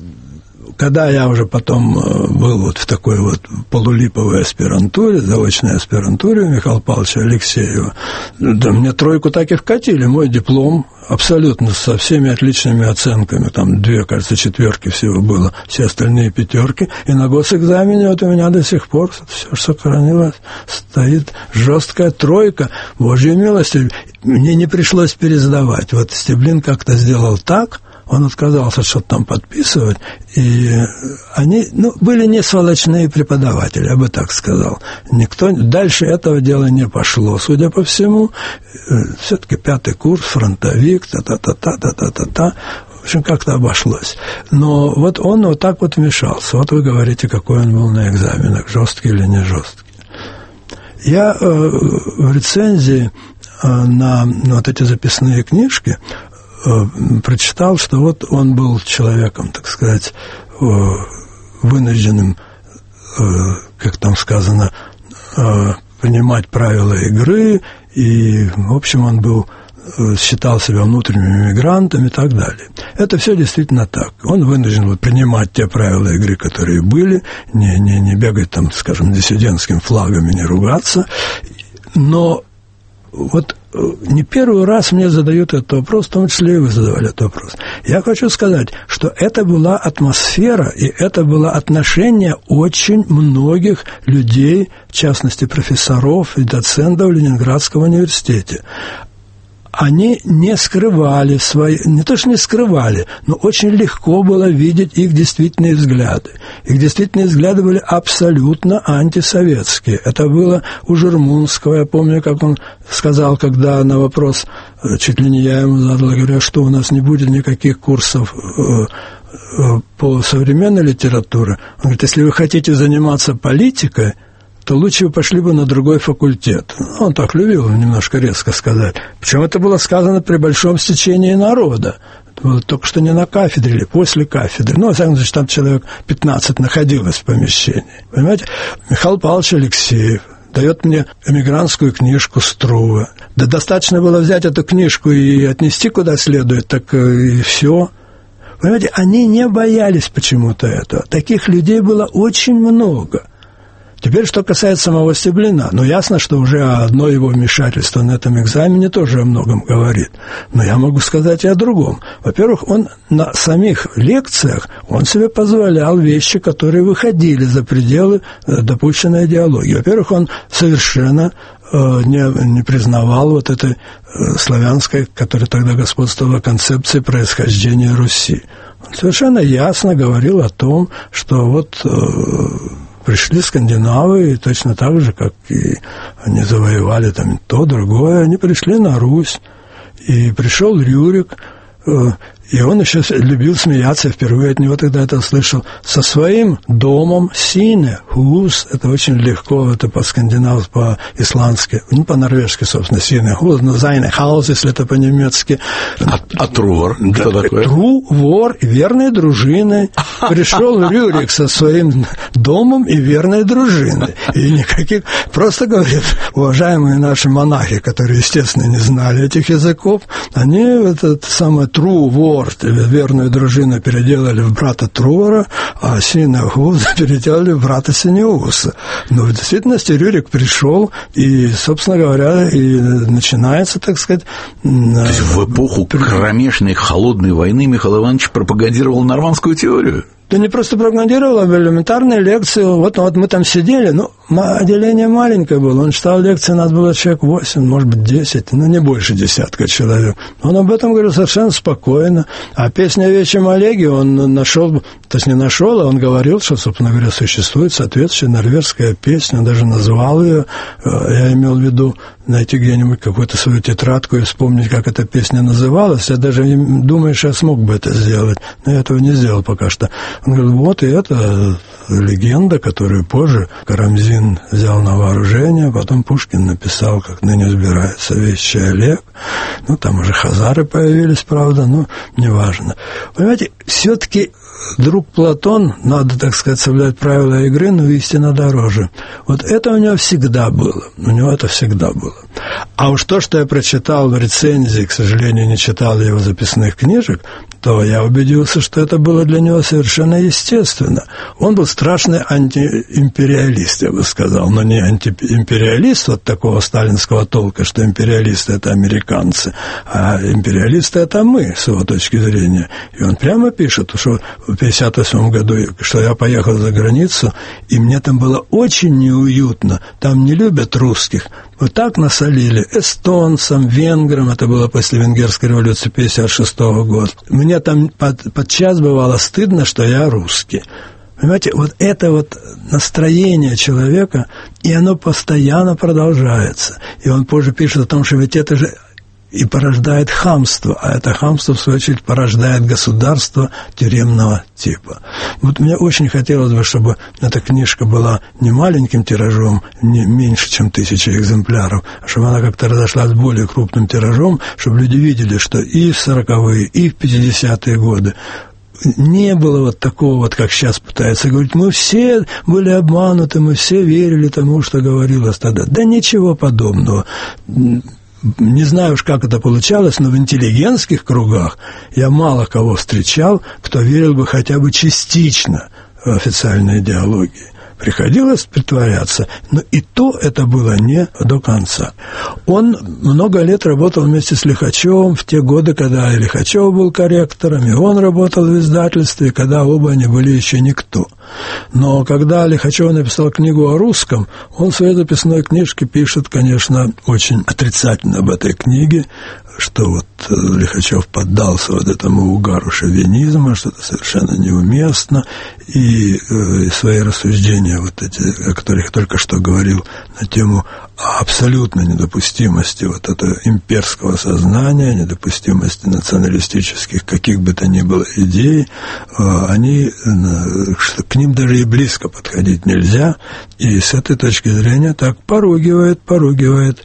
Когда я уже потом был вот в такой вот полулиповой аспирантуре, заочной аспирантуре у Михаила Павловича Алексеева, да мне тройку так и вкатили. Мой диплом абсолютно со всеми отличными оценками, там две, кажется, четверки всего было, все остальные пятерки. И на госэкзамене вот у меня до сих пор все, что сохранилось, стоит жесткая тройка. Божьей милостью, мне не пришлось пересдавать. Вот Стеблин как-то сделал так, он отказался что-то там подписывать, и они, ну, были не сволочные преподаватели, я бы так сказал. Никто, дальше этого дела не пошло, судя по всему. Все-таки пятый курс, фронтовик, та-та-та-та-та-та-та-та. В общем, как-то обошлось. Но вот он вот так вот вмешался. Вот вы говорите, какой он был на экзаменах, жесткий или не жесткий. Я э, в рецензии э, на вот эти записные книжки прочитал, что вот он был человеком, так сказать, вынужденным, как там сказано, понимать правила игры, и, в общем, он был считал себя внутренним иммигрантом и так далее. Это все действительно так. Он вынужден был принимать те правила игры, которые были, не, не, не бегать там, скажем, диссидентским флагом и не ругаться. Но вот не первый раз мне задают этот вопрос, в том числе и вы задавали этот вопрос. Я хочу сказать, что это была атмосфера, и это было отношение очень многих людей, в частности, профессоров и доцентов в Ленинградском университете. Они не скрывали свои, не то что не скрывали, но очень легко было видеть их действительные взгляды. Их действительные взгляды были абсолютно антисоветские. Это было у Жирмунского, я помню, как он сказал, когда на вопрос, чуть ли не я ему задал, говорю, что у нас не будет никаких курсов по современной литературе. Он говорит, если вы хотите заниматься политикой, то лучше вы пошли бы на другой факультет. Он так любил немножко резко сказать. Причем это было сказано при большом стечении народа. Это было только что не на кафедре или после кафедры. Ну, во всяком случае, там человек пятнадцать находилось в помещении. Понимаете? Михаил Павлович Алексеев дает мне эмигрантскую книжку Струве. Да достаточно было взять эту книжку и отнести куда следует, так и все. Понимаете, они не боялись почему-то этого. Таких людей было очень много. Теперь, что касается самого Стеблина, ну, ясно, что уже одно его вмешательство на этом экзамене тоже о многом говорит. Но я могу сказать и о другом. Во-первых, он на самих лекциях, он себе позволял вещи, которые выходили за пределы допущенной идеологии. Во-первых, он совершенно не, не признавал вот этой славянской, которая тогда господствовала, концепции происхождения Руси. Он совершенно ясно говорил о том, что вот пришли скандинавы, и точно так же, как и они завоевали там то, другое, они пришли на Русь, и пришел Рюрик, и он еще любил смеяться, впервые от него тогда это слышал, со своим домом Сине, Хус, это очень легко, это по-скандинавски, по-исландски, ну, по-норвежски, собственно, Сине, Хус, но Зайне Хаус, если это по-немецки. А, а Трувор, что такое? Трувор, верной дружиной. Пришел Рюрик со своим домом и верной дружиной. И никаких, просто говорит, уважаемые наши монахи, которые, естественно, не знали этих языков, они этот самый Трувор, верную дружину переделали в брата Трувора, а Синеуса переделали в брата Синеуса. Но в действительности Рюрик пришел, и, собственно говоря, и начинается, так сказать... То есть в эпоху кромешной холодной войны Михаил Иванович пропагандировал нормандскую теорию? Да не просто пропагандировал, а в элементарной лекции. Вот, вот мы там сидели, ну, отделение маленькое было. Он читал лекции, нас было человек восемь, может быть, десять, ну, не больше десятка человек. Он об этом говорил совершенно спокойно. А песня о Вечем Олеге он нашел, то есть не нашел, а он говорил, что, собственно говоря, существует соответствующая норвежская песня. Он даже назвал ее, я имел в виду, найти где-нибудь какую-то свою тетрадку и вспомнить, как эта песня называлась. Я даже не думаю, что я смог бы это сделать, но я этого не сделал пока что. Он говорит, вот и это легенда, которую позже Карамзин взял на вооружение, потом Пушкин написал, как ныне сбирается Вечий Олег. Ну, там уже хазары появились, правда, но неважно. Понимаете, все-таки друг Платон, надо, так сказать, соблюдать правила игры, но истина дороже. Вот это у него всегда было. У него это всегда было. А уж то, что я прочитал в рецензии, к сожалению, не читал его записных книжек, то я убедился, что это было для него совершенно естественно. Он был страшный антиимпериалист, я бы сказал, но не антиимпериалист вот такого сталинского толка, что империалисты – это американцы, а империалисты – это мы, с его точки зрения. И он прямо пишет, что в пятьдесят восьмом году, что я поехал за границу, и мне там было очень неуютно, там не любят русских. Вот так насолили эстонцам, венграм, это было после Венгерской революции пятьдесят шестого года. Мне там под, подчас бывало стыдно, что я русский. Понимаете, вот это вот настроение человека, и оно постоянно продолжается. И он позже пишет о том, что ведь это же и порождает хамство, а это хамство, в свою очередь, порождает государство тюремного типа. Вот мне очень хотелось бы, чтобы эта книжка была не маленьким тиражом, не меньше, чем тысяча экземпляров, а чтобы она как-то разошлась более крупным тиражом, чтобы люди видели, что и в сороковые, и в пятидесятые годы не было вот такого, вот как сейчас пытаются говорить, мы все были обмануты, мы все верили тому, что говорилось тогда. Да ничего подобного. Не знаю уж, как это получалось, но в интеллигентских кругах я мало кого встречал, кто верил бы хотя бы частично в официальной идеологии. Приходилось притворяться, но и то это было не до конца. Он много лет работал вместе с Лихачевым в те годы, когда и Лихачев был корректором, и он работал в издательстве, когда оба они были еще никто. Но когда Лихачев написал книгу о русском, он в своей записной книжке пишет, конечно, очень отрицательно об этой книге, что вот Лихачев поддался вот этому угару шовинизма, что это совершенно неуместно, и, и свои рассуждения, вот эти, о которых я только что говорил, на тему абсолютной недопустимости вот этого имперского сознания, недопустимости националистических каких бы то ни было идей, они, что к ним даже и близко подходить нельзя, и с этой точки зрения так поругивает, поругивает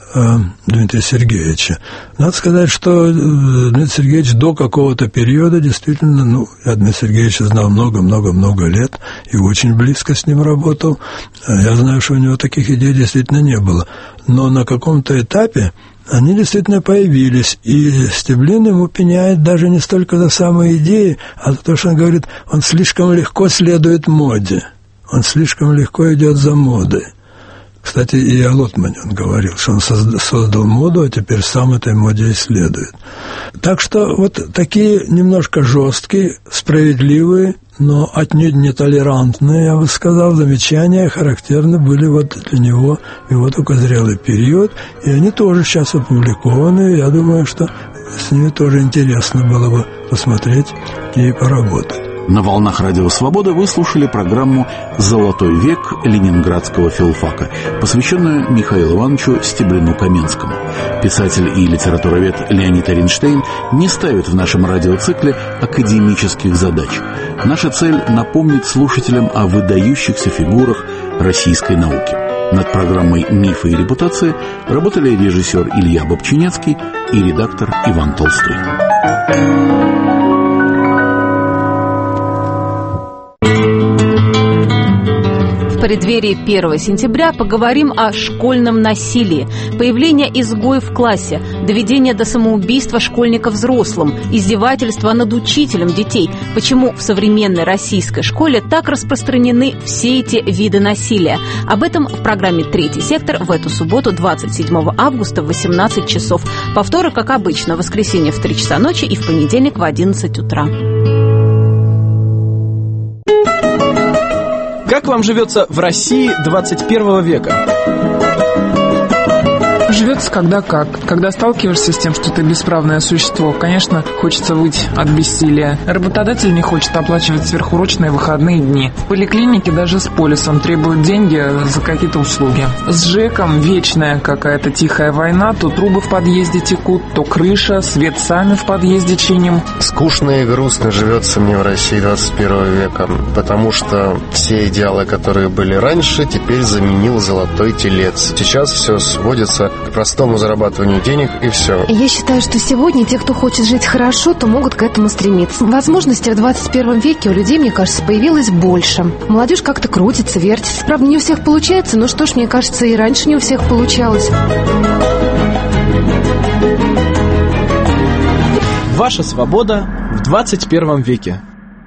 Дмитрия Сергеевича. Надо сказать, что Дмитрий Сергеевич до какого-то периода действительно, ну, я Дмитрия Сергеевича знал много-много-много лет и очень близко с ним работал. Я знаю, что у него таких идей действительно не было. Но на каком-то этапе они действительно появились, и Стеблин ему пеняет даже не столько за самые идеи, а за то, что он говорит, он слишком легко следует моде, он слишком легко идет за модой. Кстати, и о Лотмане он говорил, что он создал моду, а теперь сам этой моде исследует. Так что вот такие немножко жесткие, справедливые, но отнюдь не толерантные, я бы сказал, замечания характерны были вот для него в его только зрелый период, и они тоже сейчас опубликованы, я думаю, что с ними тоже интересно было бы посмотреть и поработать. На волнах Радио Свобода вы слушали программу «Золотой век Ленинградского филфака», посвященную Михаилу Ивановичу Стеблину-Каменскому. Писатель и литературовед Леонид Оренштейн не ставит в нашем радиоцикле академических задач. Наша цель – напомнить слушателям о выдающихся фигурах российской науки. Над программой «Мифы и репутации» работали режиссер Илья Бобчинецкий и редактор Иван Толстой. В преддверии первого сентября поговорим о школьном насилии. Появление изгоев в классе, доведение до самоубийства школьника взрослым, издевательства над учителем детей. Почему в современной российской школе так распространены все эти виды насилия? Об этом в программе «Третий сектор» в эту субботу, двадцать седьмого августа в восемнадцать часов. Повторы, как обычно, в воскресенье в три часа ночи и в понедельник в одиннадцать утра. Как вам живется в России двадцать первого века? Живется когда как. Когда сталкиваешься с тем, что ты бесправное существо, конечно, хочется выть от бессилия. Работодатель не хочет оплачивать сверхурочные выходные дни. В поликлинике даже с полисом требуют деньги за какие-то услуги. С ЖЭКом вечная какая-то тихая война. То трубы в подъезде текут, то крыша, свет сами в подъезде чиним. Скучно и грустно живется мне в России двадцать первого века, потому что все идеалы, которые были раньше, теперь заменил золотой телец. Сейчас все сводится к простому зарабатыванию денег, и все. Я считаю, что сегодня те, кто хочет жить хорошо, то могут к этому стремиться. Возможностей в двадцать первом веке у людей, мне кажется, появилось больше. Молодежь как-то крутится, вертится. Правда, не у всех получается, но что ж, мне кажется, и раньше не у всех получалось. Ваша свобода в двадцать первом веке.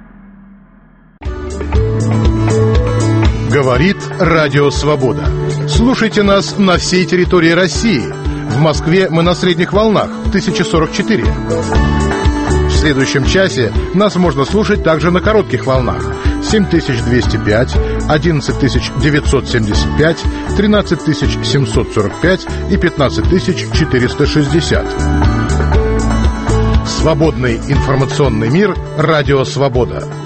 Говорит Радио Свобода. Слушайте нас на всей территории России. В Москве мы на средних волнах тысяча сорок четыре. В следующем часе нас можно слушать также на коротких волнах семь тысяч двести пять, одиннадцать тысяч девятьсот семьдесят пять, тринадцать тысяч семьсот сорок пять и пятнадцать тысяч четыреста шестьдесят. Свободный информационный мир. Радио Свобода.